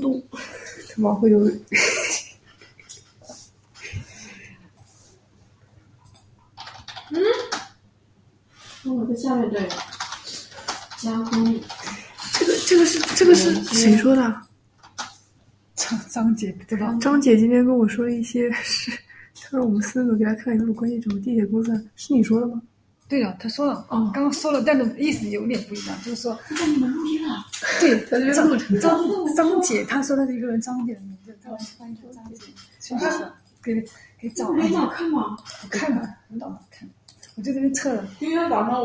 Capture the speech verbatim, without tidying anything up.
动，他妈会有。 嗯，我在下面对加工。 这个这个是这个是谁说的？ 张张姐不知道。 张姐今天跟我说了一些事，她说我们四个给她看一个关于什么地铁公司，是你说的吗？ 对了，他说了， 哦， 刚刚说了，但是意思有点不一样，就是说， 那你们录音了？ 对， 他这张录成张张姐，她说她是一个人，张姐的名字，她翻译成张姐，所以说给给找。 没好看吗？ 好看吧，很好看，我就这边测了。 今天早上。